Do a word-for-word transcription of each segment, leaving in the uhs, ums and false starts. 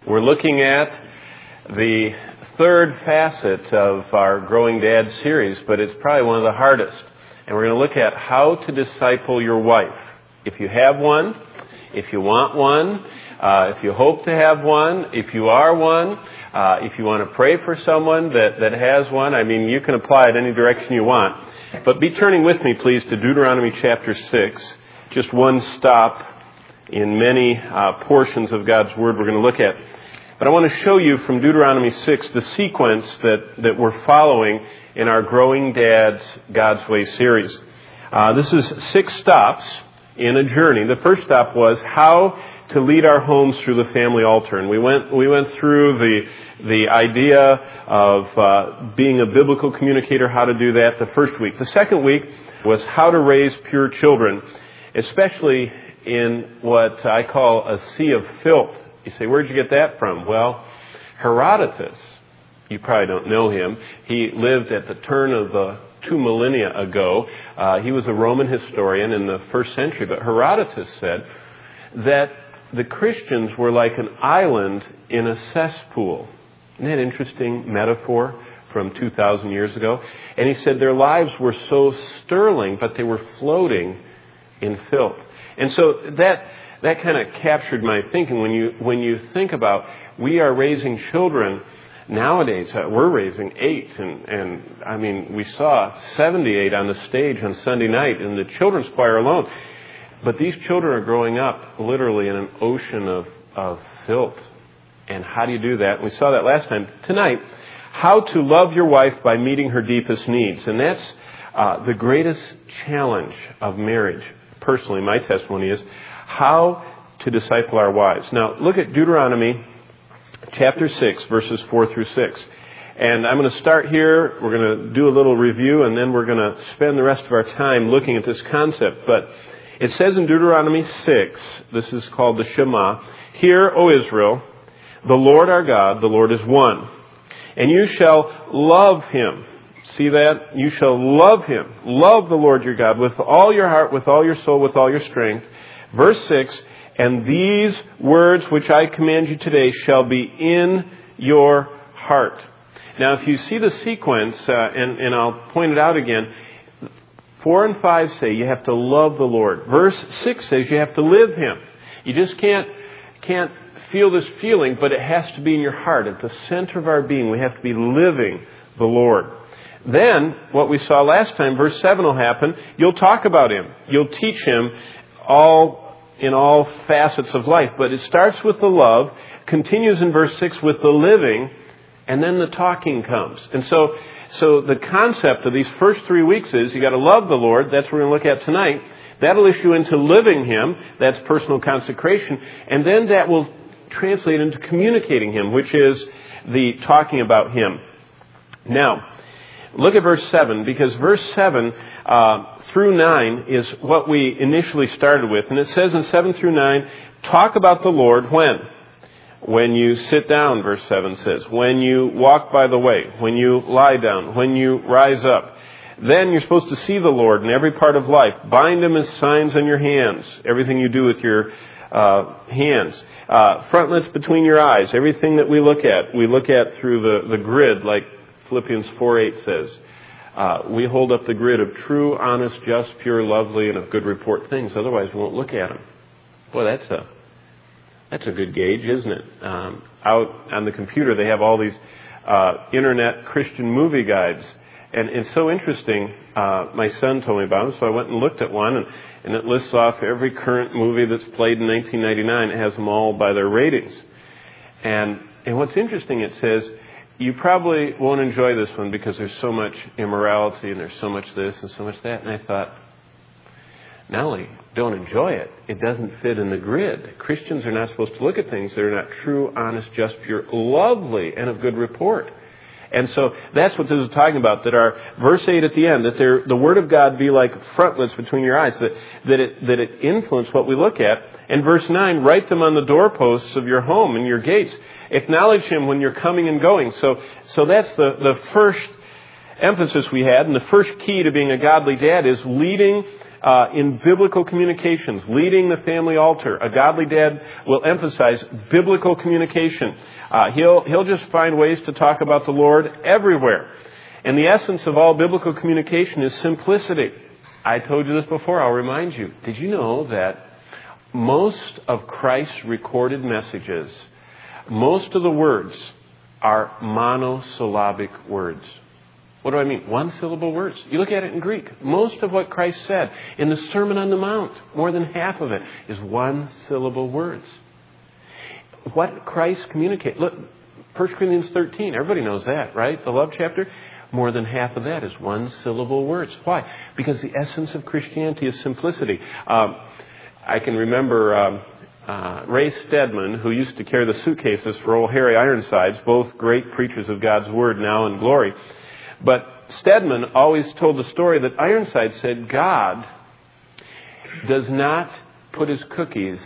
We're looking at the third facet of our Growing Dad series, but it's probably one of the hardest. And we're going to look at how to disciple your wife. If you have one, if you want one, uh, if you hope to have one, if you are one, uh, if you want to pray for someone that, that has one, I mean, you can apply it any direction you want. But be turning with me, please, to Deuteronomy chapter six. Just one stop in many uh, portions of God's Word we're going to look at. But I want to show you from Deuteronomy six the sequence that, that we're following in our Growing Dads God's Way series. Uh, this is six stops in a journey. The first stop was how to lead our homes through the family altar. And we went we went through the the idea of uh, being a biblical communicator, how to do that the first week. The second week was how to raise pure children, especially in what I call a sea of filth. You say, where'd you get that from? Well, Herodotus, you probably don't know him. He lived at the turn of the two millennia ago. Uh, he was a Roman historian in the first century. But Herodotus said that the Christians were like an island in a cesspool. Isn't that an interesting metaphor from two thousand years ago? And he said their lives were so sterling, but they were floating in filth. And so that that kind of captured my thinking when you when you think about we are raising children nowadays. Uh, we're raising eight, and, and I mean we saw seventy-eight on the stage on Sunday night in the children's choir alone. But these children are growing up literally in an ocean of, of filth. And how do you do that? We saw that last time. Tonight, how to love your wife by meeting her deepest needs. And that's uh, the greatest challenge of marriage. Personally, my testimony is how to disciple our wives. Now, look at Deuteronomy chapter six, verses four through six. And I'm going to start here. We're going to do a little review, and then we're going to spend the rest of our time looking at this concept. But it says in Deuteronomy six, this is called the Shema, "Hear, O Israel, the Lord our God, the Lord is one. And you shall love Him." See that? You shall love Him. Love the Lord your God with all your heart, with all your soul, with all your strength. Verse six, "And these words which I command you today shall be in your heart." Now, if you see the sequence, uh, and, and I'll point it out again, four and five say you have to love the Lord. Verse six says you have to live Him. You just can't can't feel this feeling, but it has to be in your heart. At the center of our being, we have to be living the Lord. Then, what we saw last time, verse seven will happen. You'll talk about Him. You'll teach Him all in all facets of life. But it starts with the love, continues in verse six with the living, and then the talking comes. And so, so the concept of these first three weeks is you got to love the Lord. That's what we're going to look at tonight. That'll issue into living Him. That's personal consecration. And then that will translate into communicating Him, which is the talking about Him. Now, look at verse seven, because verse seven uh, through nine is what we initially started with. And it says in seven through nine, talk about the Lord when? When you sit down, verse seven says. When you walk by the way. When you lie down. When you rise up. Then you're supposed to see the Lord in every part of life. Bind Him as signs on your hands. Everything you do with your uh, hands. Uh, frontlets between your eyes. Everything that we look at, we look at through the, the grid, like Philippians four eight says. Uh, we hold up the grid of true, honest, just, pure, lovely, and of good report things. Otherwise, we won't look at them. Boy, that's a that's a good gauge, isn't it? Um, out on the computer, they have all these uh, internet Christian movie guides. And it's so interesting. Uh, my son told me about them, so I went and looked at one, and, and it lists off every current movie that's played in nineteen ninety-nine. It has them all by their ratings. And and what's interesting, it says, you probably won't enjoy this one because there's so much immorality and there's so much this and so much that. And I thought, not only don't enjoy it, it doesn't fit in the grid. Christians are not supposed to look at things that are not true, honest, just, pure, lovely, and of good report. And so that's what this is talking about, that our verse eight at the end, that there, the Word of God be like frontlets between your eyes, that, that, it, that it influence what we look at. And verse nine, write them on the doorposts of your home and your gates. Acknowledge Him when you're coming and going. So, so that's the, the first emphasis we had. And the first key to being a godly dad is leading uh, in biblical communications, leading the family altar. A godly dad will emphasize biblical communication. Uh, he'll, he'll just find ways to talk about the Lord everywhere. And the essence of all biblical communication is simplicity. I told you this before, I'll remind you. Did you know that most of Christ's recorded messages, most of the words are monosyllabic words? What do I mean? One-syllable words. You look at it in Greek. Most of what Christ said in the Sermon on the Mount, more than half of it, is one-syllable words. What Christ communicated. Look, First Corinthians thirteen, everybody knows that, right? The love chapter. More than half of that is one-syllable words. Why? Because the essence of Christianity is simplicity. Um, I can remember um, uh, Ray Stedman, who used to carry the suitcases for old Harry Ironsides, both great preachers of God's Word now in glory. But Stedman always told the story that Ironside said God does not put his cookies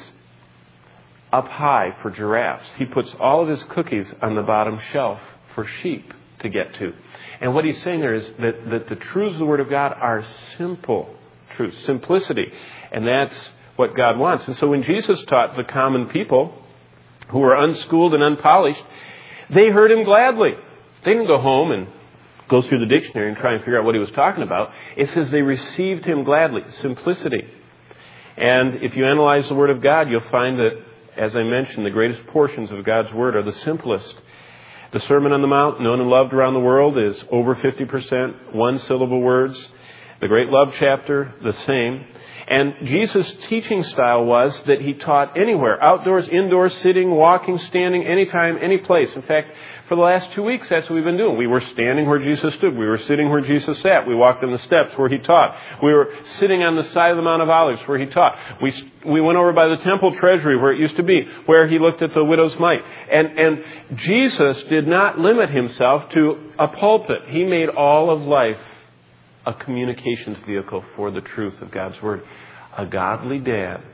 up high for giraffes. He puts all of his cookies on the bottom shelf for sheep to get to. And what he's saying there is that, that the truths of the Word of God are simple truths, simplicity. And that's what God wants. And so when Jesus taught the common people who were unschooled and unpolished, they heard him gladly. They didn't go home and go through the dictionary and try and figure out what he was talking about. It says they received him gladly. Simplicity. And if you analyze the Word of God, you'll find that, as I mentioned, the greatest portions of God's Word are the simplest. The Sermon on the Mount, known and loved around the world, is over fifty percent one-syllable words. The great love chapter, the same. And Jesus' teaching style was that he taught anywhere, outdoors, indoors, sitting, walking, standing, anytime, any place. In fact, for the last two weeks, that's what we've been doing. We were standing where Jesus stood. We were sitting where Jesus sat. We walked on the steps where he taught. We were sitting on the side of the Mount of Olives where he taught. We we went over by the temple treasury where it used to be, where he looked at the widow's mite. And, and Jesus did not limit himself to a pulpit. He made all of life a communications vehicle for the truth of God's Word. A godly dad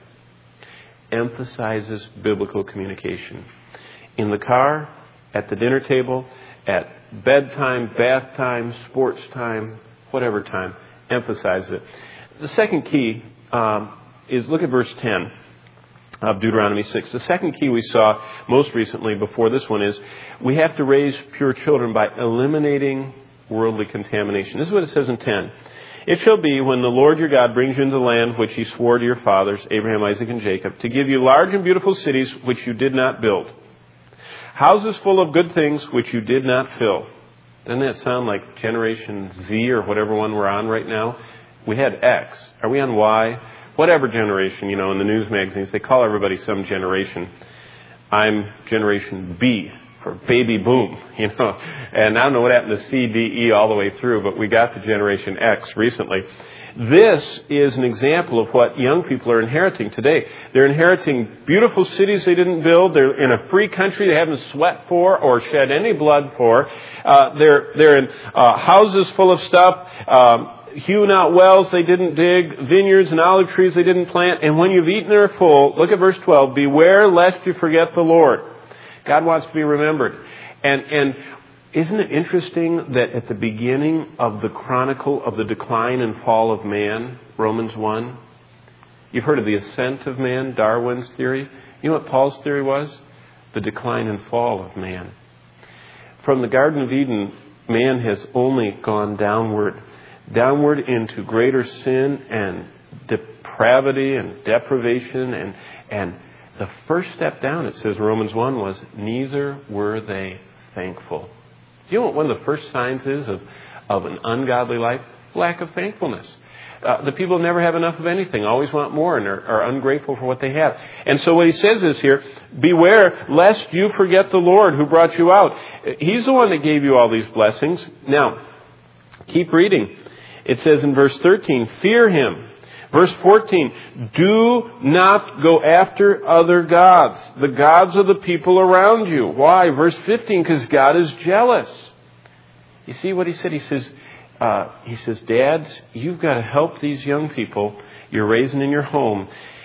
emphasizes biblical communication. In the car, at the dinner table, at bedtime, bath time, sports time, whatever time, emphasize it. The second key um, is, look at verse ten of Deuteronomy six. The second key we saw most recently before this one is we have to raise pure children by eliminating worldly contamination. This is what it says in ten. It shall be when the Lord your God brings you into the land which he swore to your fathers, Abraham, Isaac, and Jacob, to give you large and beautiful cities which you did not build, houses full of good things which you did not fill. Doesn't that sound like Generation Z or whatever one we're on right now? We had X. Are we on Y? Whatever generation, you know, in the news magazines, they call everybody some generation. I'm Generation B. For baby boom, you know. And I don't know what happened to C, D, E all the way through, but we got to Generation X recently. This is an example of what young people are inheriting today. They're inheriting beautiful cities they didn't build. They're in a free country they haven't sweat for or shed any blood for. Uh, they're they're in uh, houses full of stuff, um, hewn out wells they didn't dig, vineyards and olive trees they didn't plant. And when you've eaten their full, look at verse twelve, beware lest you forget the Lord. God wants to be remembered. And and isn't it interesting that at the beginning of the chronicle of the decline and fall of man, Romans one, you've heard of the ascent of man, Darwin's theory. You know what Paul's theory was? The decline and fall of man. From the Garden of Eden, man has only gone downward, downward into greater sin and depravity and deprivation and and the first step down, it says Romans one, was neither were they thankful. Do you know what one of the first signs is of, of an ungodly life? Lack of thankfulness. Uh, the people never have enough of anything, always want more, and are, are ungrateful for what they have. And so what he says is here, beware lest you forget the Lord who brought you out. He's the one that gave you all these blessings. Now, keep reading. It says in verse thirteen, fear him. Verse fourteen, do not go after other gods, the gods of the people around you. Why? Verse fifteen, because God is jealous. You see what he said? He says, uh, he says, dads, you've got to help these young people you're raising in your home.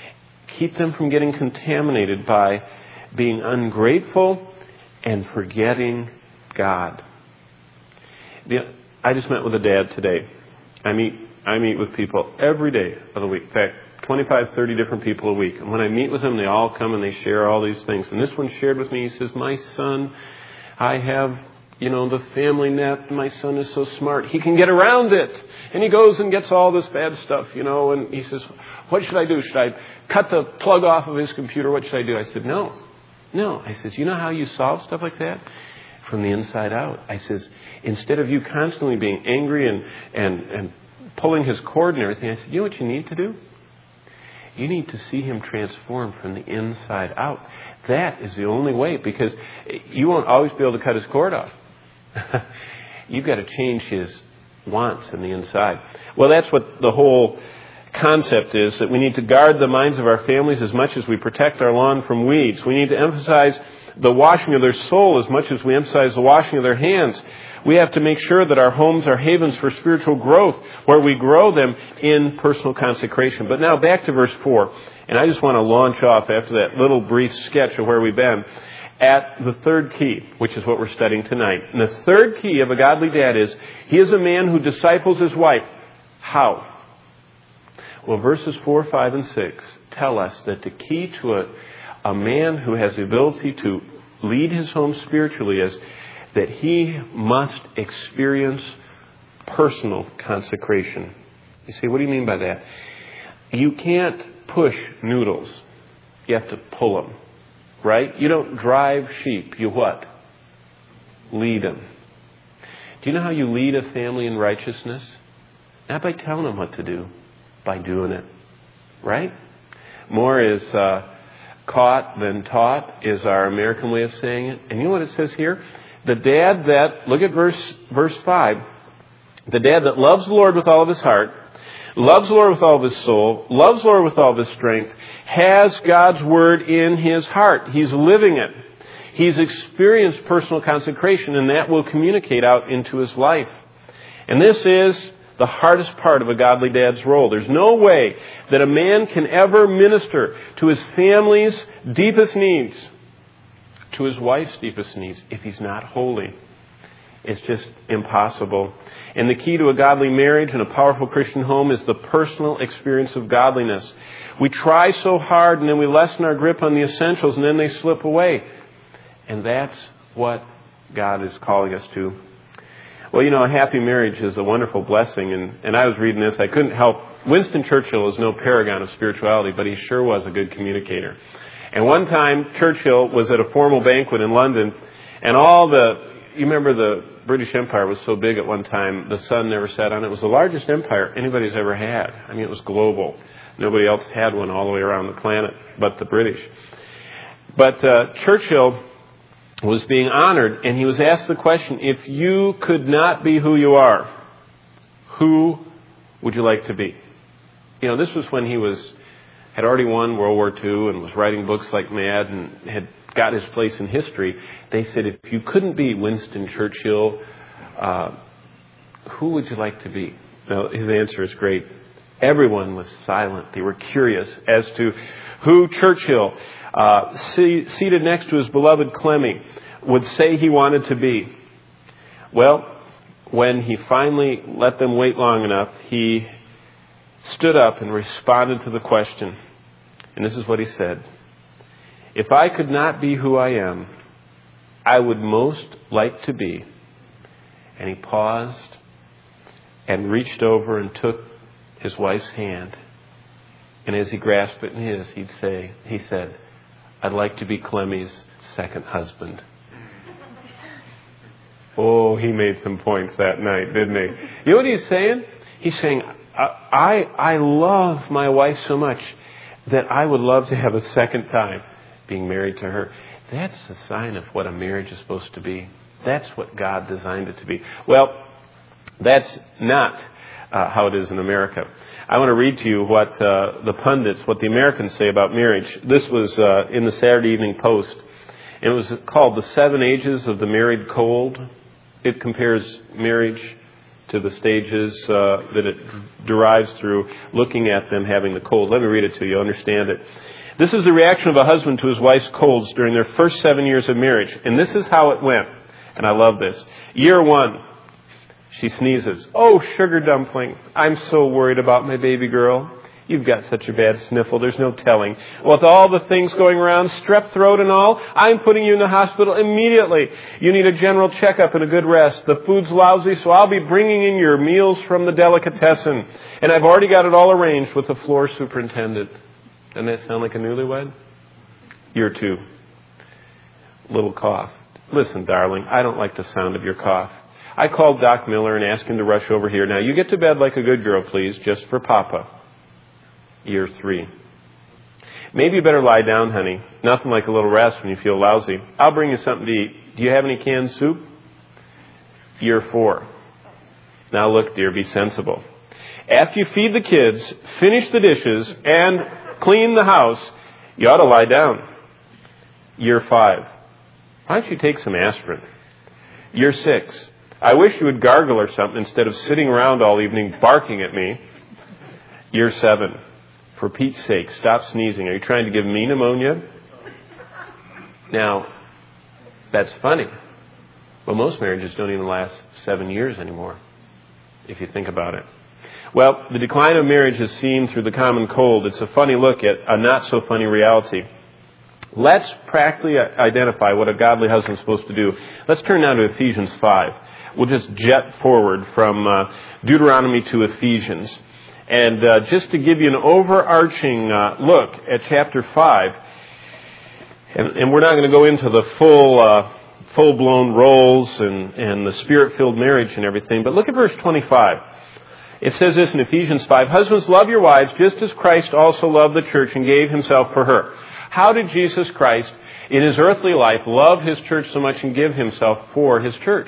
Keep them from getting contaminated by being ungrateful and forgetting God. The, I just met with a dad today. I meet I meet with people every day of the week. In fact, twenty-five, thirty different people a week. And when I meet with them, they all come and they share all these things. And this one shared with me, he says, my son, I have, you know, the family net. My son is so smart. He can get around it. And he goes and gets all this bad stuff, you know. And he says, what should I do? Should I cut the plug off of his computer? What should I do? I said, no. No. I says, you know how you solve stuff like that? From the inside out. I says, instead of you constantly being angry and, and, and pulling his cord and everything, I said, you know what you need to do? You need to see him transform from the inside out. That is the only way, because you won't always be able to cut his cord off. You've got to change his wants in the inside. Well, that's what the whole concept is, that we need to guard the minds of our families as much as we protect our lawn from weeds. We need to emphasize the washing of their soul as much as we emphasize the washing of their hands. We have to make sure that our homes are havens for spiritual growth, where we grow them in personal consecration. But now back to verse four. And I just want to launch off after that little brief sketch of where we've been at the third key, which is what we're studying tonight. And the third key of a godly dad is, he is a man who disciples his wife. How? Well, verses four, five, and six tell us that the key to a, a man who has the ability to lead his home spiritually is that he must experience personal consecration. You see, what do you mean by that? You can't push noodles. You have to pull them, right? You don't drive sheep. You what? Lead them. Do you know how you lead a family in righteousness? Not by telling them what to do, by doing it, right? More is uh, caught than taught is our American way of saying it. And you know what it says here? The dad that, look at verse verse five, the dad that loves the Lord with all of his heart, loves the Lord with all of his soul, loves the Lord with all of his strength, has God's word in his heart. He's living it. He's experienced personal consecration, and that will communicate out into his life. And this is the hardest part of a godly dad's role. There's no way that a man can ever minister to his family's deepest needs, to his wife's deepest needs, if he's not holy. It's just impossible. And the key to a godly marriage and a powerful Christian home is the personal experience of godliness. We try so hard, and then we lessen our grip on the essentials, and then they slip away. And that's what God is calling us to. Well, you know, a happy marriage is a wonderful blessing. And, and I was reading this. I couldn't help. Winston Churchill is no paragon of spirituality, but he sure was a good communicator. And one time, Churchill was at a formal banquet in London, and all the, you remember the British Empire was so big at one time, the sun never set on it. It was the largest empire anybody's ever had. I mean, it was global. Nobody else had one all the way around the planet but the British. But uh, Churchill was being honored, and he was asked the question, if you could not be who you are, who would you like to be? You know, this was when he was had already won World War Two and was writing books like mad and had got his place in history. They said, if you couldn't be Winston Churchill, uh, who would you like to be? Now, his answer is great. Everyone was silent. They were curious as to who Churchill, uh, see, seated next to his beloved Clemmy, would say he wanted to be. Well, when he finally let them wait long enough, he stood up and responded to the question. And this is what he said. If I could not be who I am, I would most like to be. And he paused and reached over and took his wife's hand. And as he grasped it in his, he'd say, he said, I'd like to be Clemmy's second husband. Oh, he made some points that night, didn't he? You know what he's saying? He's saying, I, I love my wife so much that I would love to have a second time being married to her. That's a sign of what a marriage is supposed to be. That's what God designed it to be. Well, that's not uh, how it is in America. I want to read to you what uh, the pundits, what the Americans say about marriage. This was uh, in the Saturday Evening Post. It was called The Seven Ages of the Married Cold. It compares marriage to the stages uh, that it derives through looking at them having the cold. Let me read it to you. Understand it. This is the reaction of a husband to his wife's colds during their first seven years of marriage. And this is how it went. And I love this. Year one, She sneezes. Oh, sugar dumpling, I'm so worried about my baby girl. You've got such a bad sniffle, there's no telling. With all the things going around, strep throat and all, I'm putting you in the hospital immediately. You need a general checkup and a good rest. The food's lousy, so I'll be bringing in your meals from the delicatessen. And I've already got it all arranged with the floor superintendent. Doesn't that sound like a newlywed? Year two. Little cough. Listen, darling, I don't like the sound of your cough. I called Doc Miller and asked him to rush over here. Now, you get to bed like a good girl, please, just for Papa. Year three. Maybe you better lie down, honey. Nothing like a little rest when you feel lousy. I'll bring you something to eat. Do you have any canned soup? Year four. Now look, dear, be sensible. After you feed the kids, finish the dishes, and clean the house, you ought to lie down. Year five. Why don't you take some aspirin? Year six. I wish you would gargle or something instead of sitting around all evening barking at me. Year seven. For Pete's sake, stop sneezing. Are you trying to give me pneumonia? Now, that's funny. But most marriages don't even last seven years anymore, if you think about it. Well, the decline of marriage is seen through the common cold. It's a funny look at a not-so-funny reality. Let's practically identify what a godly husband is supposed to do. Let's turn now to Ephesians five. We'll just jet forward from uh, Deuteronomy to Ephesians. And uh, just to give you an overarching uh, look at chapter five, and, and we're not going to go into the full, uh, full-blown roles and, and the spirit-filled marriage and everything, but look at verse twenty-five. It says this in Ephesians five, Husbands, love your wives just as Christ also loved the church and gave himself for her. How did Jesus Christ, in his earthly life, love his church so much and give himself for his church?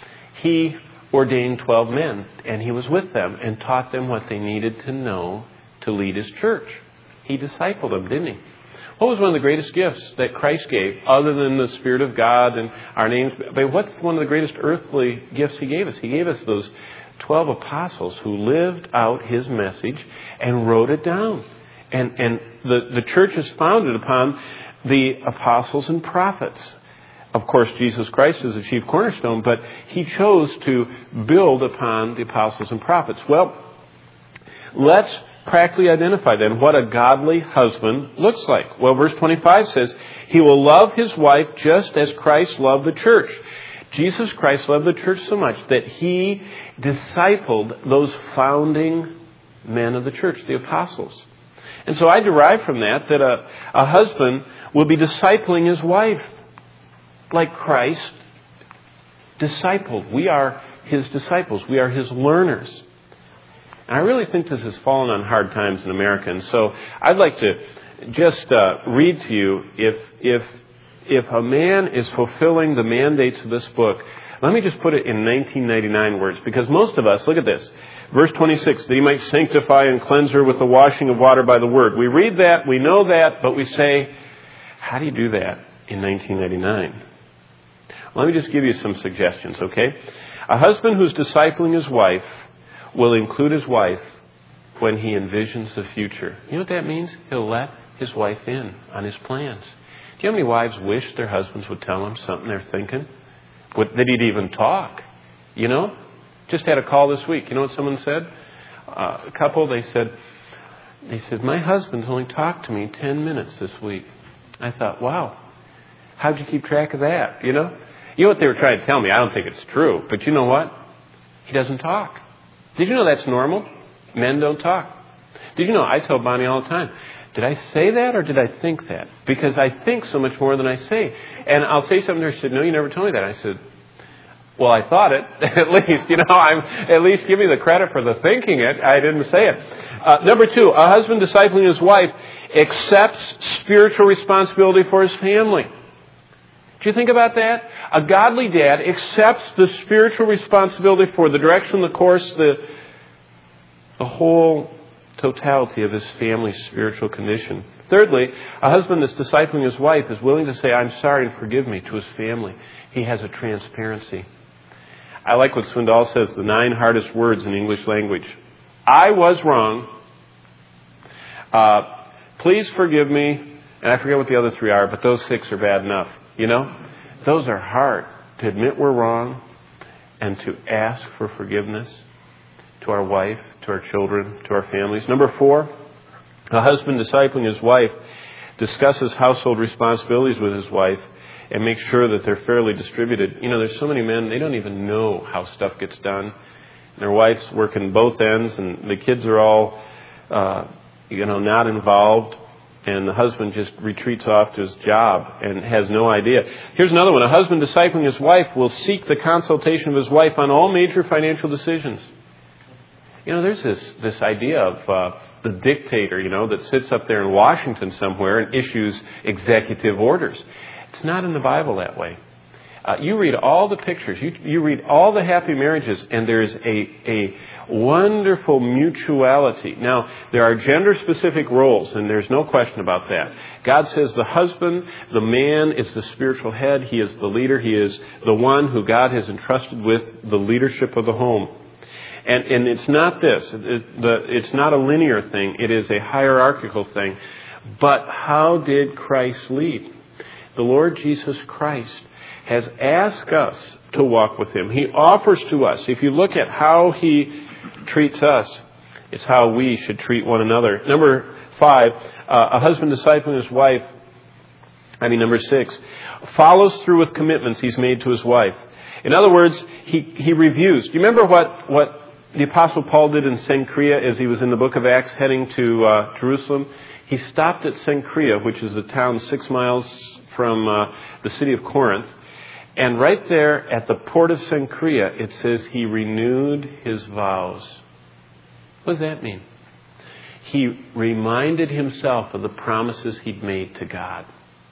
He ordained twelve men, and he was with them and taught them what they needed to know to lead his church. He discipled them, didn't he? What was one of the greatest gifts that Christ gave, other than the Spirit of God and our names? But what's one of the greatest earthly gifts he gave us? He gave us those twelve apostles who lived out his message and wrote it down. And, and the, the church is founded upon the apostles and prophets. Of course, Jesus Christ is the chief cornerstone, but he chose to build upon the apostles and prophets. Well, let's practically identify then what a godly husband looks like. Well, verse twenty-five says, he will love his wife just as Christ loved the church. Jesus Christ loved the church so much that he discipled those founding men of the church, the apostles. And so I derive from that that a, a husband will be discipling his wife like Christ discipled. We are his disciples. We are his learners. And I really think this has fallen on hard times in America. And so I'd like to just uh, read to you, if if if a man is fulfilling the mandates of this book, let me just put it in nineteen ninety-nine words, because most of us, look at this, verse twenty-six, that he might sanctify and cleanse her with the washing of water by the word. We read that, we know that, but we say, how do you do that in nineteen ninety-nine? Let me just give you some suggestions, okay? A husband who's discipling his wife will include his wife when he envisions the future. You know what that means? He'll let his wife in on his plans. Do you know how many wives wish their husbands would tell them something they're thinking? Would, that he'd even talk, you know? Just had a call this week. You know what someone said? Uh, a couple, they said, they said, my husband's only talked to me ten minutes this week. I thought, wow, how'd you keep track of that, you know? You know what they were trying to tell me? I don't think it's true. But you know what? He doesn't talk. Did you know that's normal? Men don't talk. Did you know, I tell Bonnie all the time, did I say that or did I think that? Because I think so much more than I say. And I'll say something to her. She said, no, you never told me that. I said, well, I thought it, at least. You know, I'm at least give me the credit for the thinking it. I didn't say it. Uh, number two, a husband discipling his wife accepts spiritual responsibility for his family. Do you think about that? A godly dad accepts the spiritual responsibility for the direction, the course, the, the whole totality of his family's spiritual condition. Thirdly, a husband that's discipling his wife is willing to say, I'm sorry and forgive me, to his family. He has a transparency. I like what Swindoll says, the nine hardest words in English language. I was wrong. Uh, please forgive me. And I forget what the other three are, but those six are bad enough. You know, those are hard, to admit we're wrong and to ask for forgiveness to our wife, to our children, to our families. Number four, a husband discipling his wife discusses household responsibilities with his wife and makes sure that they're fairly distributed. You know, there's so many men, they don't even know how stuff gets done. Their wife's working both ends, and the kids are all, uh, you know, not involved. And the husband just retreats off to his job and has no idea. Here's another one. A husband discipling his wife will seek the consultation of his wife on all major financial decisions. You know, there's this, this idea of uh, the dictator, you know, that sits up there in Washington somewhere and issues executive orders. It's not in the Bible that way. Uh, you read all the pictures, you, you read all the happy marriages, and there's a, a wonderful mutuality. Now, there are gender-specific roles, and there's no question about that. God says the husband, the man, is the spiritual head. He is the leader. He is the one who God has entrusted with the leadership of the home. And, and it's not this. It, the, it's not a linear thing. It is a hierarchical thing. But how did Christ lead? The Lord Jesus Christ has asked us to walk with Him. He offers to us. If you look at how He treats us, it's how we should treat one another. Number five, uh, a husband discipling his wife, I mean number six, follows through with commitments he's made to his wife. In other words, he, he reviews. Do you remember what, what the Apostle Paul did in Cenchrea as he was in the book of Acts heading to uh, Jerusalem? He stopped at Cenchrea, which is a town six miles from uh, the city of Corinth. And right there at the port of Cenchrea, it says he renewed his vows. What does that mean? He reminded himself of the promises he'd made to God.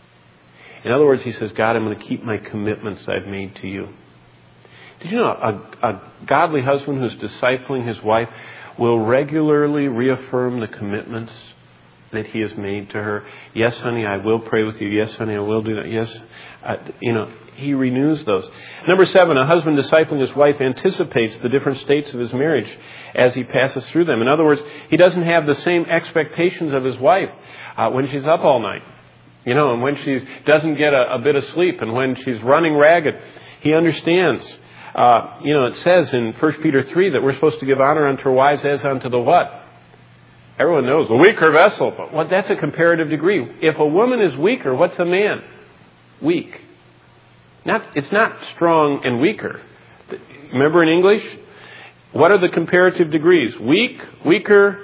In other words, he says, God, I'm going to keep my commitments I've made to you. Did you know a, a godly husband who's discipling his wife will regularly reaffirm the commitments that he has made to her? Yes, honey, I will pray with you. Yes, honey, I will do that. Yes, uh, you know, he renews those. Number seven, a husband discipling his wife anticipates the different states of his marriage as he passes through them. In other words, he doesn't have the same expectations of his wife uh, when she's up all night, you know, and when she doesn't get a, a bit of sleep, and when she's running ragged. He understands. Uh, you know, it says in First Peter three that we're supposed to give honor unto our wives as unto the what? Everyone knows, the weaker vessel. But what, that's a comparative degree. If a woman is weaker, what's a man? Weak. Not, it's not strong and weaker. Remember in English? What are the comparative degrees? Weak, weaker,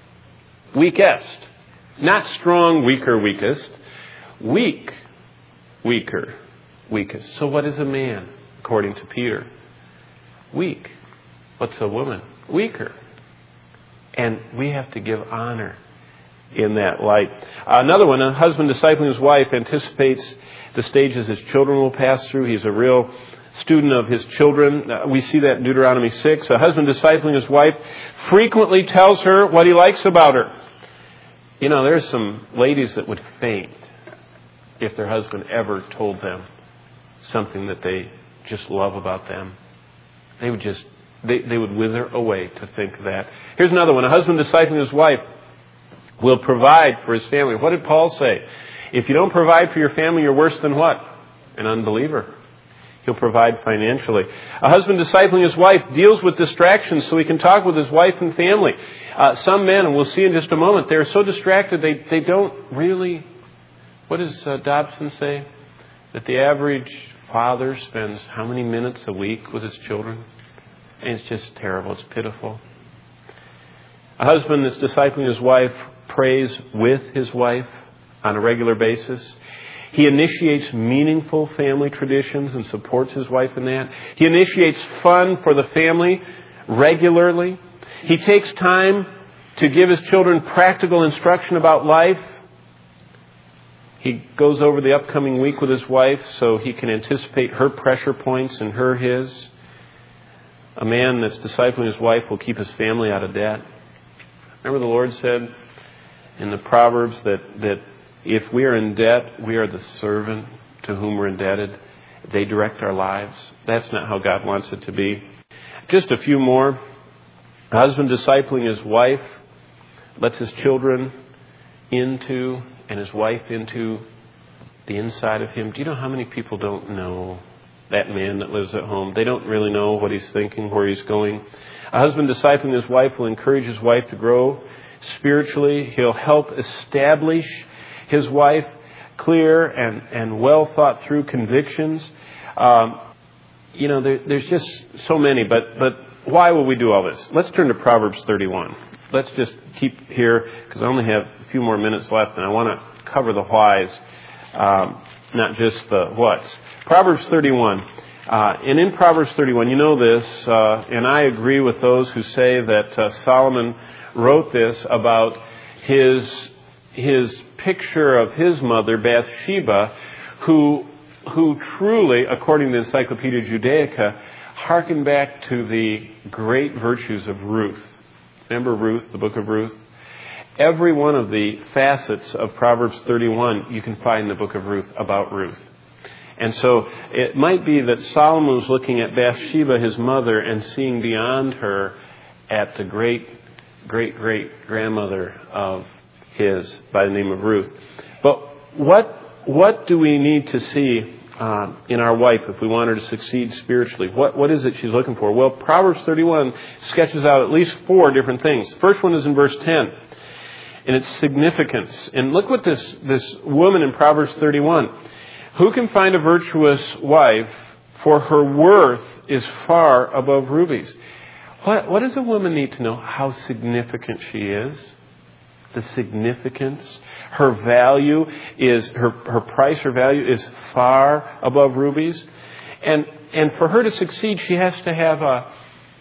weakest. Not strong, weaker, weakest. Weak, weaker, weakest. So what is a man, according to Peter? Weak. What's a woman? Weaker. And we have to give honor in that light. Another one, a husband discipling his wife anticipates the stages his children will pass through. He's a real student of his children. Uh, we see that in Deuteronomy six. A husband discipling his wife frequently tells her what he likes about her. You know, there's some ladies that would faint if their husband ever told them something that they just love about them. They would just, they, they would wither away to think that. Here's another one. A husband discipling his wife will provide for his family. What did Paul say? If you don't provide for your family, you're worse than what? An unbeliever. He'll provide financially. A husband discipling his wife deals with distractions so he can talk with his wife and family. Uh, some men, and we'll see in just a moment, they're so distracted they, they don't really... What does uh, Dobson say? That the average father spends how many minutes a week with his children? And it's just terrible. It's pitiful. A husband that's discipling his wife prays with his wife on a regular basis. He initiates meaningful family traditions and supports his wife in that. He initiates fun for the family regularly. He takes time to give his children practical instruction about life. He goes over the upcoming week with his wife so he can anticipate her pressure points and her his. A man that's discipling his wife will keep his family out of debt. Remember the Lord said in the Proverbs that, that if we are in debt, we are the servant to whom we're indebted. They direct our lives. That's not how God wants it to be. Just a few more. A husband discipling his wife lets his children into and his wife into the inside of him. Do you know how many people don't know that man that lives at home. They don't really know what he's thinking, where he's going. A husband discipling his wife will encourage his wife to grow spiritually. He'll help establish his wife clear and, and well thought through convictions. Um, you know, there, there's just so many, but, but why will we do all this? Let's turn to Proverbs thirty-one. Let's just keep here because I only have a few more minutes left and I want to cover the whys, um, not just the whats. Proverbs thirty-one. Uh, and in Proverbs thirty-one, you know this, uh, and I agree with those who say that uh, Solomon wrote this about his his picture of his mother, Bathsheba, who who truly, according to Encyclopedia Judaica, harkened back to the great virtues of Ruth. Remember Ruth, the book of Ruth? Every one of the facets of Proverbs thirty-one you can find in the book of Ruth about Ruth. And so it might be that Solomon was looking at Bathsheba, his mother, and seeing beyond her at the great, great, great grandmother of his by the name of Ruth. But what what do we need to see uh, in our wife if we want her to succeed spiritually? What what is it she's looking for? Well, Proverbs thirty-one sketches out at least four different things. The first one is in verse ten, and its significance. And look what this this woman in Proverbs thirty-one. Who can find a virtuous wife, for her worth is far above rubies? What, what does a woman need to know? How significant she is. The significance. Her value is, her, her price, her value is far above rubies. And, and for her to succeed, she has to have a,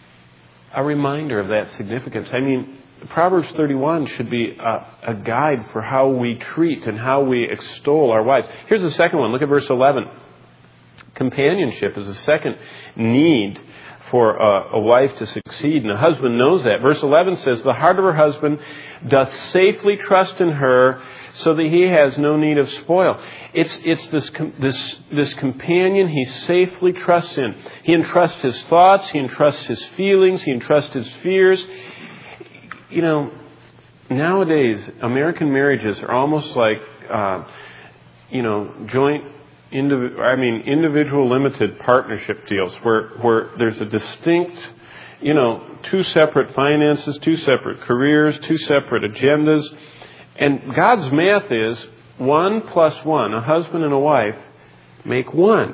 a reminder of that significance. I mean, Proverbs thirty-one should be a, a guide for how we treat and how we extol our wives. Here's the second one. Look at verse eleven. Companionship is the second need for a, a wife to succeed, and a husband knows that. Verse eleven says, the heart of her husband doth safely trust in her, so that he has no need of spoil. It's it's this this this companion he safely trusts in. He entrusts his thoughts, he entrusts his feelings, he entrusts his fears. You know, nowadays, American marriages are almost like, uh, you know, joint, indiv- I mean, individual limited partnership deals where, where there's a distinct, you know, two separate finances, two separate careers, two separate agendas. And God's math is one plus one, a husband and a wife, make one.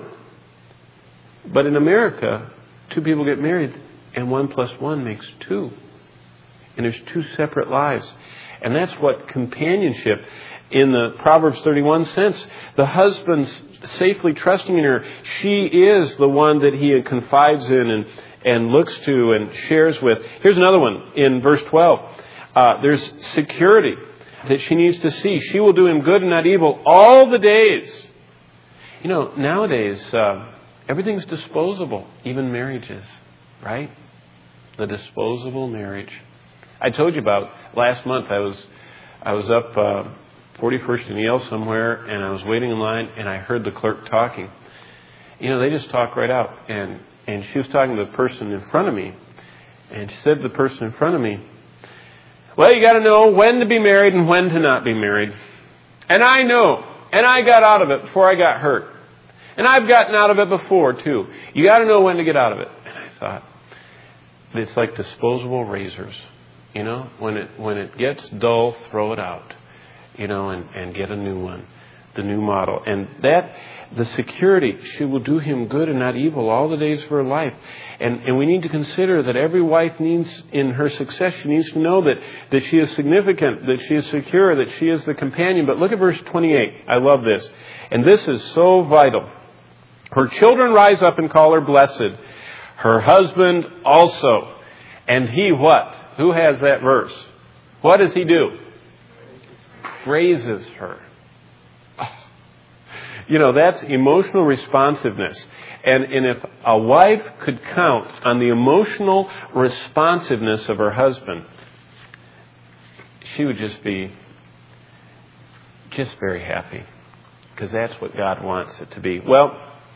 But in America, two people get married and one plus one makes two. And there's two separate lives. And that's what companionship in the Proverbs thirty-one sense. The husband's safely trusting in her. She is the one that he confides in and, and looks to and shares with. Here's another one in verse twelve. Uh, there's security that she needs to see. She will do him good and not evil all the days. You know, nowadays, uh, everything's disposable, even marriages, right? The disposable marriage. I told you about last month. I was I was up uh, forty-first and Yale somewhere, and I was waiting in line, and I heard the clerk talking. You know, they just talk right out. And, and she was talking to the person in front of me, and she said to the person in front of me, well, you got to know when to be married and when to not be married. And I know, and I got out of it before I got hurt. And I've gotten out of it before, too. You got to know when to get out of it. And I thought, it's like disposable razors. You know, when it when it gets dull, throw it out, you know, and, and get a new one, the new model. And that, the security, she will do him good and not evil all the days of her life. And and we need to consider that every wife needs, in her success, she needs to know that, that she is significant, that she is secure, that she is the companion. But look at verse twenty-eight. I love this. And this is so vital. Her children rise up and call her blessed. Her husband also. And he what? Who has that verse? What does he do? Praises her. You know, that's emotional responsiveness. And, and if a wife could count on the emotional responsiveness of her husband, she would just be just very happy. Because that's what God wants it to be. Well,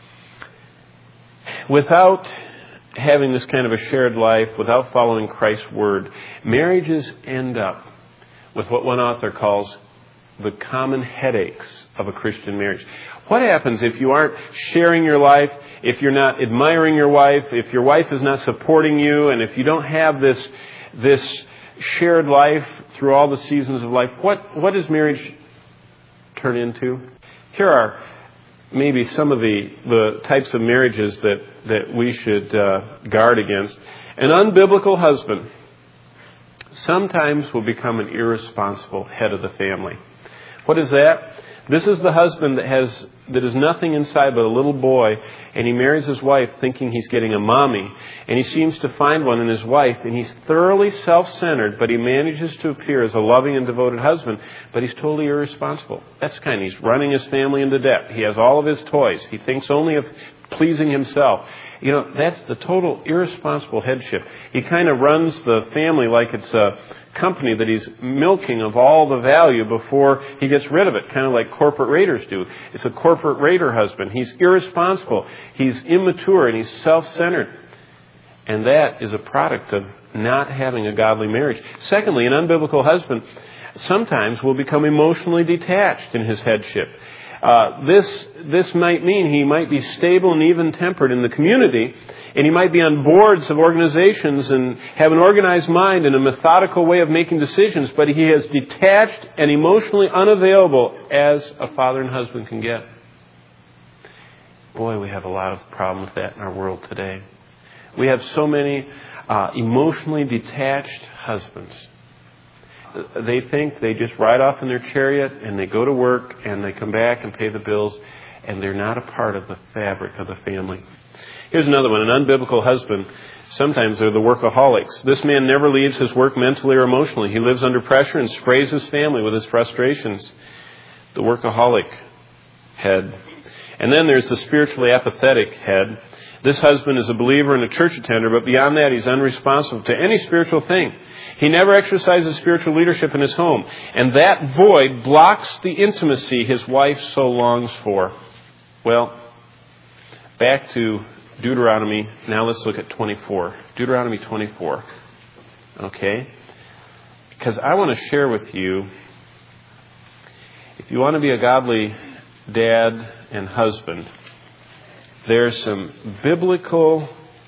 without having this kind of a shared life, without following Christ's word, marriages end up with what one author calls the common headaches of a Christian marriage. What happens if you aren't sharing your life, if you're not admiring your wife, if your wife is not supporting you, and if you don't have this this shared life through all the seasons of life? What what does marriage turn into? Here are maybe some of the, the types of marriages that, that we should uh, guard against. An unbiblical husband sometimes will become an irresponsible head of the family. What is that? This is the husband that has that is nothing inside but a little boy, and he marries his wife thinking he's getting a mommy, and he seems to find one in his wife, and he's thoroughly self-centered, but he manages to appear as a loving and devoted husband, but he's totally irresponsible. That's the kind. He's running his family into debt. He has all of his toys. He thinks only of pleasing himself. You know, that's the total irresponsible headship. He kind of runs the family like it's a company that he's milking of all the value before he gets rid of it, kind of like corporate raiders do. It's a corporate raider husband. He's irresponsible. He's immature and he's self-centered. And that is a product of not having a godly marriage. Secondly, an unbiblical husband sometimes will become emotionally detached in his headship. Uh, this this might mean he might be stable and even-tempered in the community, and he might be on boards of organizations and have an organized mind and a methodical way of making decisions, but he is detached and emotionally unavailable as a father and husband can get. Boy, we have a lot of problem with that in our world today. We have so many uh, emotionally detached husbands. They think they just ride off in their chariot and they go to work and they come back and pay the bills, and they're not a part of the fabric of the family. Here's another one. An unbiblical husband, sometimes they're the workaholics. This man never leaves his work mentally or emotionally. He lives under pressure and sprays his family with his frustrations. The workaholic head. And then there's the spiritually apathetic head. This husband is a believer and a church attender, but beyond that, he's unresponsive to any spiritual thing. He never exercises spiritual leadership in his home. And that void blocks the intimacy his wife so longs for. Well, back to Deuteronomy. Now let's look at twenty-four. Deuteronomy twenty-four. Okay? Because I want to share with you, if you want to be a godly dad and husband, there's some biblical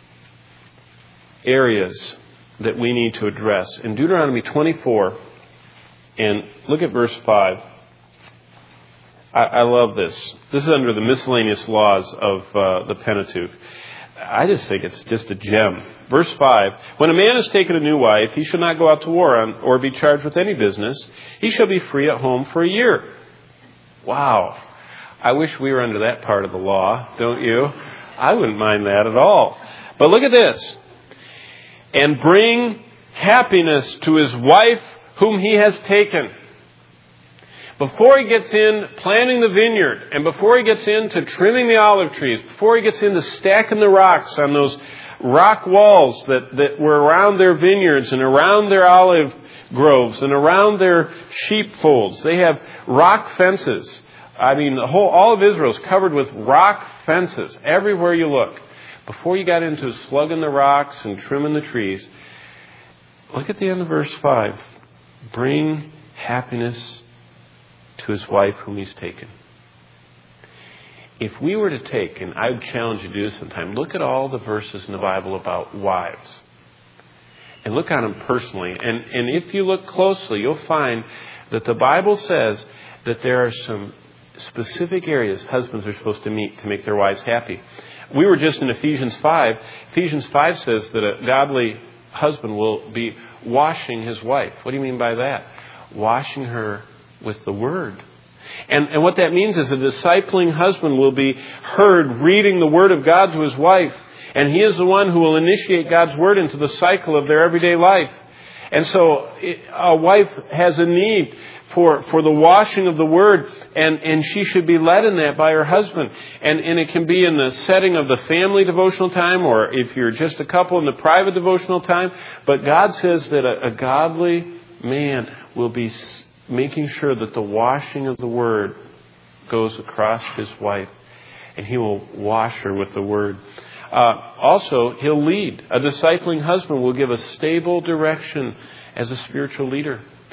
areas that we need to address. In Deuteronomy twenty-four, and look at verse five. I, I love this. This is under the miscellaneous laws of uh, the Pentateuch. I just think it's just a gem. Verse five, when a man has taken a new wife, he shall not go out to war on, or be charged with any business. He shall be free at home for a year. Wow. I wish we were under that part of the law, don't you? I wouldn't mind that at all. But look at this. And bring happiness to his wife whom he has taken. Before he gets in planting the vineyard, and before he gets into trimming the olive trees, before he gets into stacking the rocks on those rock walls that, that were around their vineyards and around their olive groves and around their sheepfolds, they have rock fences. I mean, the whole, all of Israel is covered with rock fences everywhere you look. Before you got into slugging the rocks and trimming the trees, look at the end of verse five. Bring happiness to his wife whom he's taken. If we were to take, and I would challenge you to do this sometime, look at all the verses in the Bible about wives. And look at them personally. And, and if you look closely, you'll find that the Bible says that there are some specific areas husbands are supposed to meet to make their wives happy. We were just in Ephesians five. Ephesians five says that a godly husband will be washing his wife. What do you mean by that? Washing her with the Word. And, and what that means is a discipling husband will be heard reading the Word of God to his wife. And he is the one who will initiate God's Word into the cycle of their everyday life. And so a wife has a need for, for the washing of the Word, and, and she should be led in that by her husband. And, and it can be in the setting of the family devotional time, or if you're just a couple in the private devotional time. But God says that a, a godly man will be making sure that the washing of the Word goes across his wife, and he will wash her with the Word. Uh, also, he'll lead. A discipling husband will give a stable direction as a spiritual leader.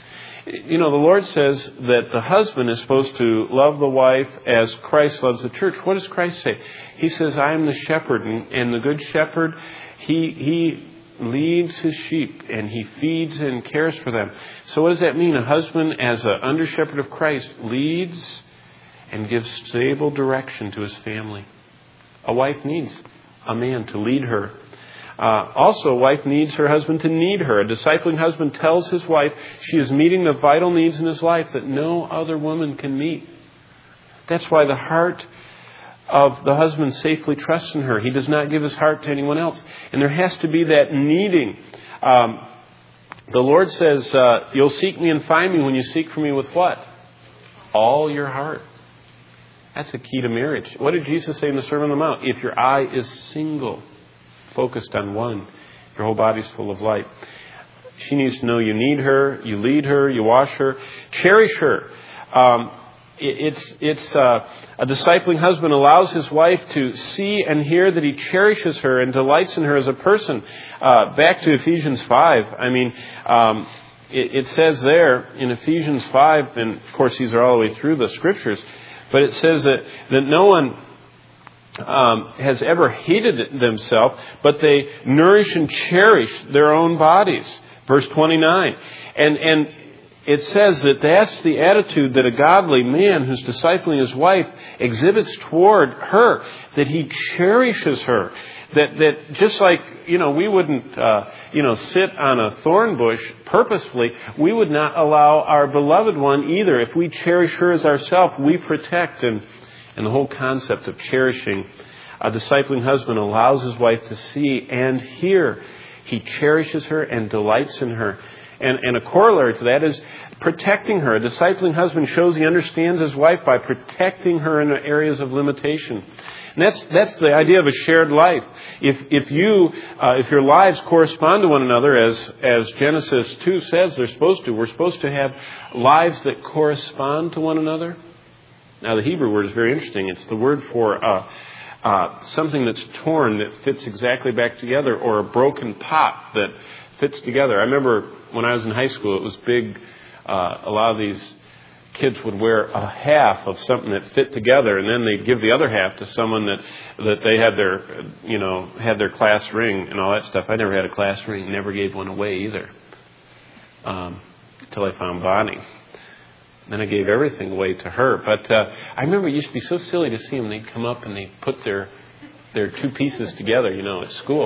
You know, the Lord says that the husband is supposed to love the wife as Christ loves the church. What does Christ say? He says, I am the shepherd, and, and the good shepherd, he he leads his sheep, and he feeds and cares for them. So what does that mean? A husband, as an under-shepherd of Christ, leads and gives stable direction to his family. A wife needs a man to lead her. Uh, also, a wife needs her husband to need her. A discipling husband tells his wife she is meeting the vital needs in his life that no other woman can meet. That's why the heart of the husband safely trusts in her. He does not give his heart to anyone else. And there has to be that needing. Um, the Lord says, uh, you'll seek me and find me when you seek for me with what? All your heart. That's the key to marriage. What did Jesus say in the Sermon on the Mount? If your eye is single, focused on one, your whole body's full of light. She needs to know you need her, you lead her, you wash her, cherish her. Um, it, it's it's uh, a discipling husband allows his wife to see and hear that he cherishes her and delights in her as a person. Uh, back to Ephesians five. I mean, um, it, it says there in Ephesians five, and of course these are all the way through the scriptures, but it says that that no one Um, has ever hated themselves, but they nourish and cherish their own bodies. Verse twenty-nine. And, and it says that that's the attitude that a godly man who's discipling his wife exhibits toward her, that he cherishes her. That, that just like, you know, we wouldn't, uh, you know, sit on a thorn bush purposefully, we would not allow our beloved one either. If we cherish her as ourselves, we protect and And the whole concept of cherishing. A discipling husband allows his wife to see and hear. He cherishes her and delights in her. And, and a corollary to that is protecting her. A discipling husband shows he understands his wife by protecting her in the areas of limitation. And that's that's the idea of a shared life. If if you uh, if your lives correspond to one another, as as Genesis two says they're supposed to, we're supposed to have lives that correspond to one another. Now, the Hebrew word is very interesting. It's the word for uh, uh, something that's torn that fits exactly back together, or a broken pot that fits together. I remember when I was in high school, it was big. Uh, a lot of these kids would wear a half of something that fit together, and then they'd give the other half to someone that that they had their, you know, had their class ring and all that stuff. I never had a class ring. Never gave one away either, um, until I found Bonnie. Then I gave everything away to her. But uh, I remember it used to be so silly to see them. They'd come up and they'd put their their two pieces together, you know, at school.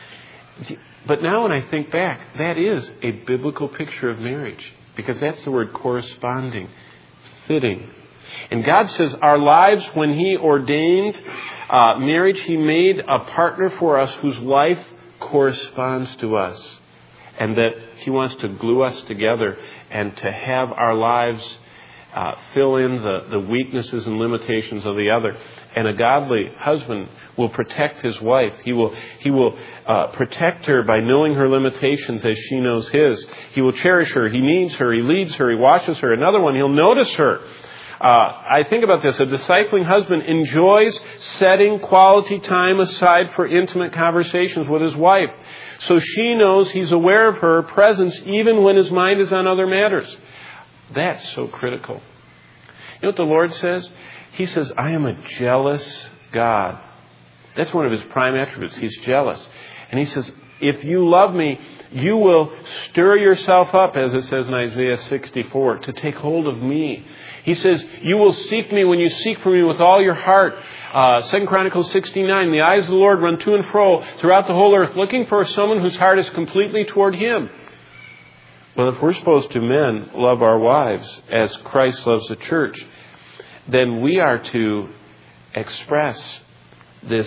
But now when I think back, that is a biblical picture of marriage. Because that's the word corresponding, fitting. And God says our lives, when He ordained uh, marriage, He made a partner for us whose life corresponds to us. And that He wants to glue us together and to have our lives Uh, fill in the, the weaknesses and limitations of the other. And a godly husband will protect his wife. He will he will uh, protect her by knowing her limitations as she knows his. He will cherish her. He needs her. He leads her. He washes her. Another one, he'll notice her. Uh, I think about this. A discipling husband enjoys setting quality time aside for intimate conversations with his wife. So she knows he's aware of her presence even when his mind is on other matters. That's so critical. You know what the Lord says? He says, I am a jealous God. That's one of His prime attributes. He's jealous. And He says, if you love me, you will stir yourself up, as it says in Isaiah sixty-four, to take hold of me. He says, you will seek me when you seek for me with all your heart. Uh, Second Chronicles sixty-nine, the eyes of the Lord run to and fro throughout the whole earth, looking for someone whose heart is completely toward Him. Well, if we're supposed to, men, love our wives as Christ loves the church, then we are to express this,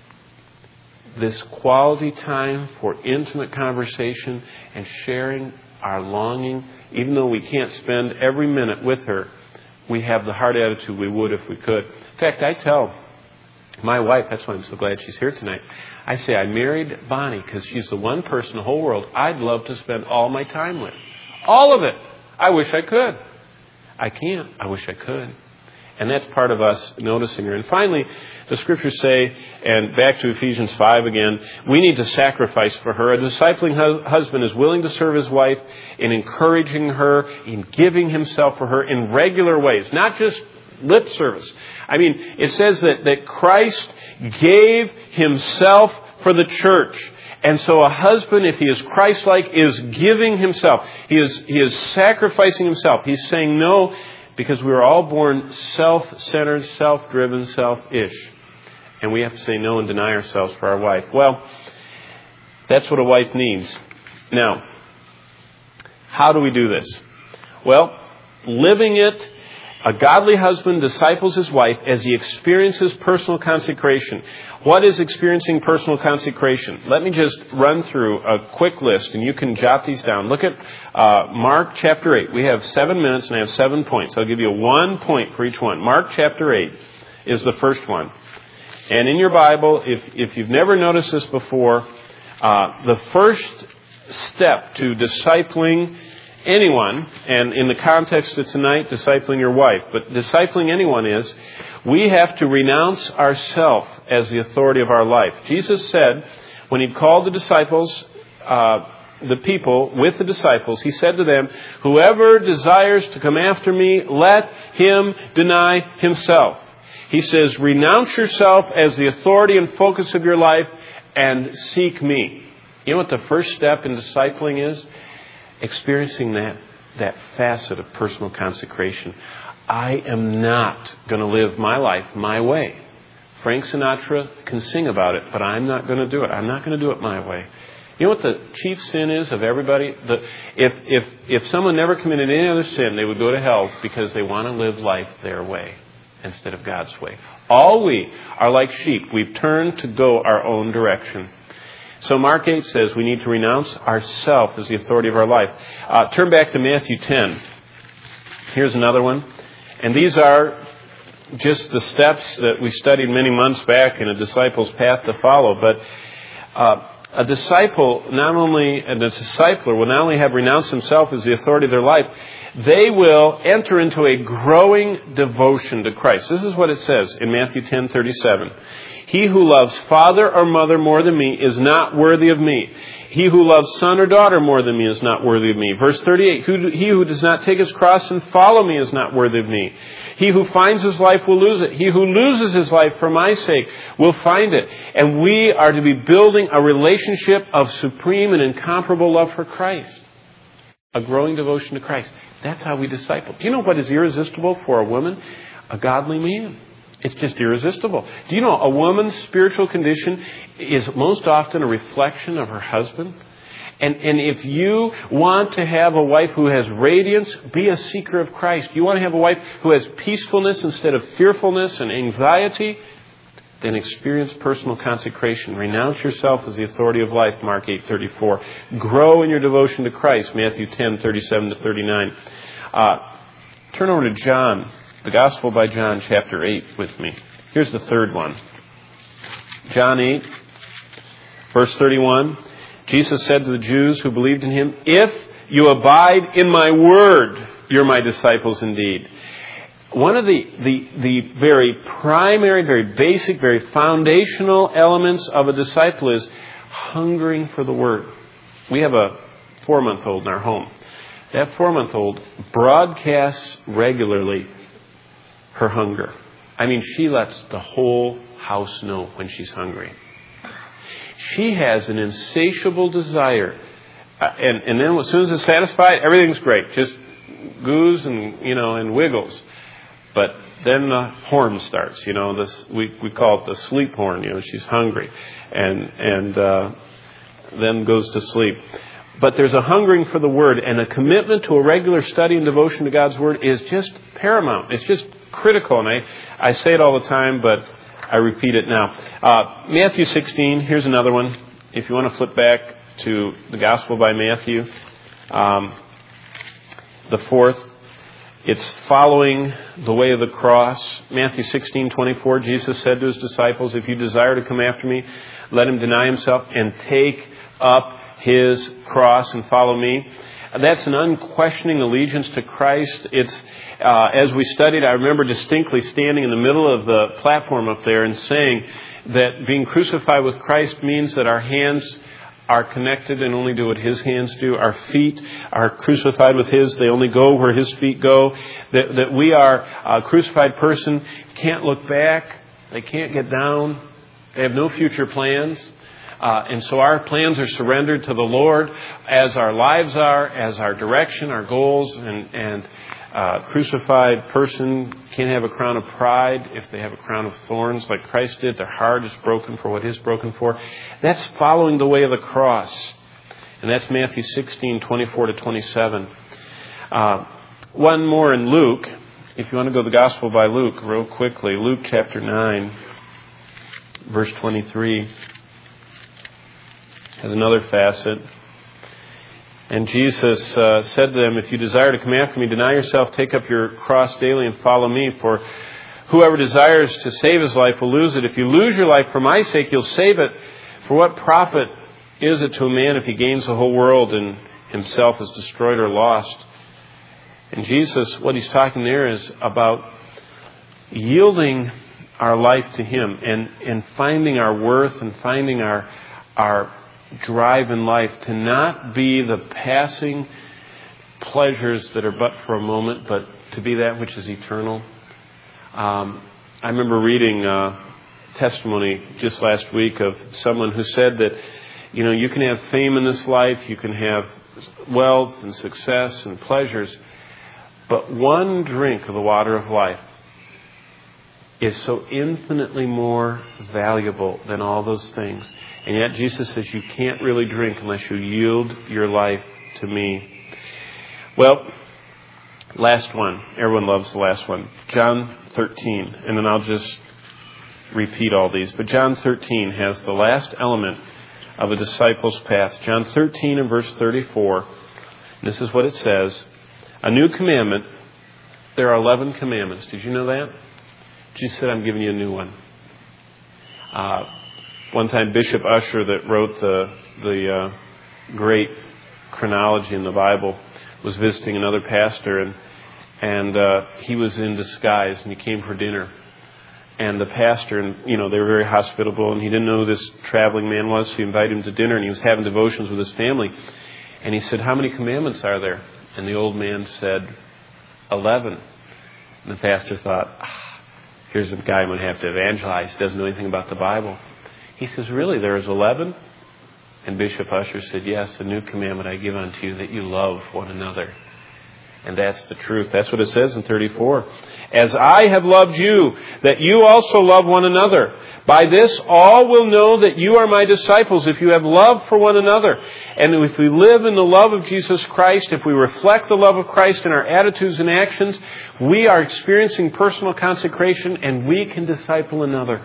this quality time for intimate conversation and sharing our longing. Even though we can't spend every minute with her, we have the heart attitude we would if we could. In fact, I tell my wife, that's why I'm so glad she's here tonight, I say I married Bonnie because she's the one person in the whole world I'd love to spend all my time with. All of it. I wish I could. I can't. I wish I could. And that's part of us noticing her. And finally, the scriptures say, and back to Ephesians five again, we need to sacrifice for her. A discipling hu- husband is willing to serve his wife in encouraging her, in giving himself for her in regular ways, not just lip service. I mean, it says that, that Christ gave himself for the church. And so a husband, if he is Christ-like, is giving himself. He is, he is sacrificing himself. He's saying no, because we were all born self-centered, self-driven, selfish. And we have to say no and deny ourselves for our wife. Well, that's what a wife needs. Now, how do we do this? Well, living it, a godly husband disciples his wife as he experiences personal consecration. What is experiencing personal consecration? Let me just run through a quick list, and you can jot these down. Look at uh, Mark chapter eight. We have seven minutes, and I have seven points. I'll give you one point for each one. Mark chapter eight is the first one. And in your Bible, if, if you've never noticed this before, uh, the first step to discipling anyone, and in the context of tonight, discipling your wife, but discipling anyone is, we have to renounce ourselves as the authority of our life. Jesus said, when he called the disciples, uh, the people with the disciples, he said to them, whoever desires to come after me, let him deny himself. He says, renounce yourself as the authority and focus of your life and seek me. You know what the first step in discipling is? Experiencing that, that facet of personal consecration. I am not going to live my life my way. Frank Sinatra can sing about it, but I'm not going to do it. I'm not going to do it my way. You know what the chief sin is of everybody? The, if, if, if someone never committed any other sin, they would go to hell because they want to live life their way instead of God's way. All we are like sheep. We've turned to go our own direction. So Mark eight says we need to renounce ourselves as the authority of our life. Uh, turn back to Matthew ten. Here's another one. And these are just the steps that we studied many months back in a disciple's path to follow. But uh, a disciple, not only, and a discipler will not only have renounced himself as the authority of their life, they will enter into a growing devotion to Christ. This is what it says in Matthew ten thirty-seven. He who loves father or mother more than me is not worthy of me. He who loves son or daughter more than me is not worthy of me. Verse thirty-eight, he who does not take his cross and follow me is not worthy of me. He who finds his life will lose it. He who loses his life for my sake will find it. And we are to be building a relationship of supreme and incomparable love for Christ. A growing devotion to Christ. That's how we disciple. Do you know what is irresistible for a woman? A godly man. It's just irresistible. Do you know a woman's spiritual condition is most often a reflection of her husband? And, and if you want to have a wife who has radiance, be a seeker of Christ. You want to have a wife who has peacefulness instead of fearfulness and anxiety, then experience personal consecration. Renounce yourself as the authority of life, Mark eight thirty-four. Grow in your devotion to Christ, Matthew ten thirty-seven to thirty-nine. Uh, turn over to John. The Gospel by John, chapter eight, with me. Here's the third one. John eight, verse thirty-one. Jesus said to the Jews who believed in him, if you abide in my word, you're my disciples indeed. One of the, the, the very primary, very basic, very foundational elements of a disciple is hungering for the word. We have a four-month-old in our home. That four-month-old broadcasts regularly her hunger. I mean, she lets the whole house know when she's hungry. She has an insatiable desire. Uh, and, and then as soon as it's satisfied, everything's great. Just goos and, you know, and wiggles. But then the horn starts, you know, this, we, we call it the sleep horn, you know, she's hungry. And, and, uh, then goes to sleep. But there's a hungering for the Word, and a commitment to a regular study and devotion to God's Word is just paramount. It's just critical. And I, I say it all the time, but I repeat it now. Uh, Matthew sixteen, here's another one. If you want to flip back to the Gospel by Matthew, um, the fourth, it's following the way of the cross. Matthew sixteen twenty-four, Jesus said to his disciples, if you desire to come after me, let him deny himself and take up his cross and follow me. That's an unquestioning allegiance to Christ. It's, uh, as we studied, I remember distinctly standing in the middle of the platform up there and saying that being crucified with Christ means that our hands are connected and only do what His hands do. Our feet are crucified with His. They only go where His feet go. That, that we are a crucified person can't look back. They can't get down. They have no future plans. Uh, and so our plans are surrendered to the Lord as our lives are, as our direction, our goals, and, and uh, crucified person can't have a crown of pride if they have a crown of thorns like Christ did. Their heart is broken for what He's broken for. That's following the way of the cross. And that's Matthew sixteen, twenty-four to twenty-seven. Uh, one more in Luke. If you want to go to the Gospel by Luke real quickly. Luke chapter nine, verse twenty-three. Has another facet. And Jesus uh, said to them, if you desire to come after me, deny yourself, take up your cross daily and follow me. For whoever desires to save his life will lose it. If you lose your life for my sake, you'll save it. For what profit is it to a man if he gains the whole world and himself is destroyed or lost? And Jesus, what He's talking there is about yielding our life to Him and, and finding our worth and finding our our drive in life to not be the passing pleasures that are but for a moment, but to be that which is eternal. Um, I remember reading a testimony just last week of someone who said that, you know, you can have fame in this life, you can have wealth and success and pleasures, but one drink of the water of life is so infinitely more valuable than all those things. And yet Jesus says you can't really drink unless you yield your life to me. Well, last one. Everyone loves the last one. John thirteen. And then I'll just repeat all these. But John thirteen has the last element of a disciple's path. John thirteen and verse thirty-four. This is what it says. A new commandment. There are eleven commandments. Did you know that? Jesus said, I'm giving you a new one. Uh, one time, Bishop Ussher, that wrote the the uh, great chronology in the Bible, was visiting another pastor, and and uh, he was in disguise, and he came for dinner. And the pastor, and you know, they were very hospitable, and he didn't know who this traveling man was, so he invited him to dinner, and he was having devotions with his family. And he said, how many commandments are there? And the old man said, eleven. And the pastor thought, ah, here's a guy I'm going to have to evangelize. He doesn't know anything about the Bible. He says, really, there is eleven? And Bishop Ussher said, yes, a new commandment I give unto you, that you love one another. And that's the truth. That's what it says in thirty-four. As I have loved you, that you also love one another. By this all will know that you are my disciples, if you have love for one another. And if we live in the love of Jesus Christ, if we reflect the love of Christ in our attitudes and actions, we are experiencing personal consecration and we can disciple another.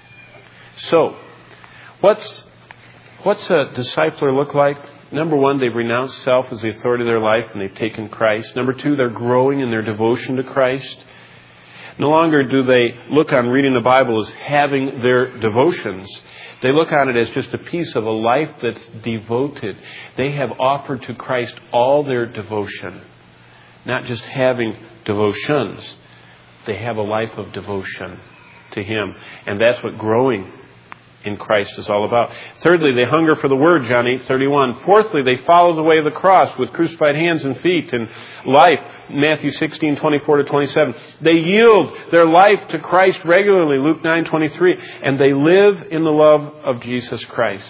So, what's, what's a discipler look like? Number one, they've renounced self as the authority of their life and they've taken Christ. Number two, they're growing in their devotion to Christ. No longer do they look on reading the Bible as having their devotions. They look on it as just a piece of a life that's devoted. They have offered to Christ all their devotion. Not just having devotions. They have a life of devotion to Him. And that's what growing in Christ is all about. Thirdly, they hunger for the Word, John eight thirty-one. Fourthly, they follow the way of the cross with crucified hands and feet and life, Matthew sixteen twenty-four to twenty-seven. They yield their life to Christ regularly, Luke nine twenty-three, and they live in the love of Jesus Christ.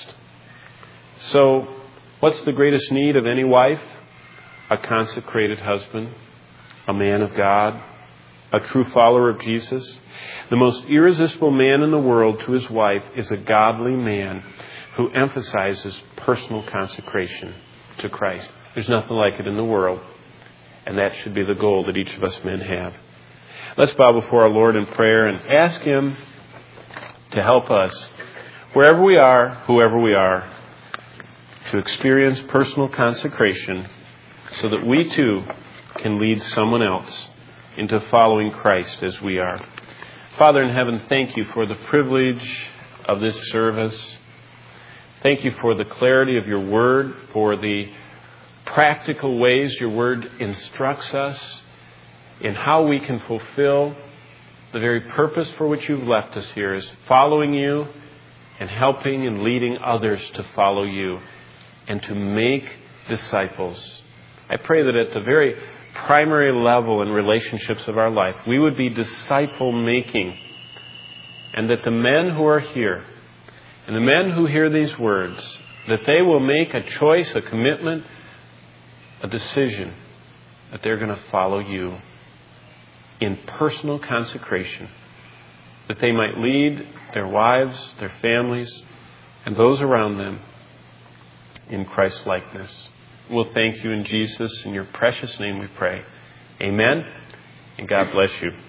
So, what's the greatest need of any wife? A consecrated husband, a man of God, a true follower of Jesus. The most irresistible man in the world to his wife is a godly man who emphasizes personal consecration to Christ. There's nothing like it in the world. And that should be the goal that each of us men have. Let's bow before our Lord in prayer and ask Him to help us, wherever we are, whoever we are, to experience personal consecration so that we too can lead someone else into following Christ as we are. Father in heaven, thank you for the privilege of this service. Thank you for the clarity of your word, for the practical ways your word instructs us in how we can fulfill the very purpose for which you've left us here, is following you and helping and leading others to follow you and to make disciples. I pray that at the very primary level in relationships of our life, we would be disciple-making, and that the men who are here and the men who hear these words, that they will make a choice, a commitment, a decision that they're going to follow you in personal consecration, that they might lead their wives, their families, and those around them in Christ's likeness. We'll thank you in Jesus, in your precious name we pray. Amen, and God bless you.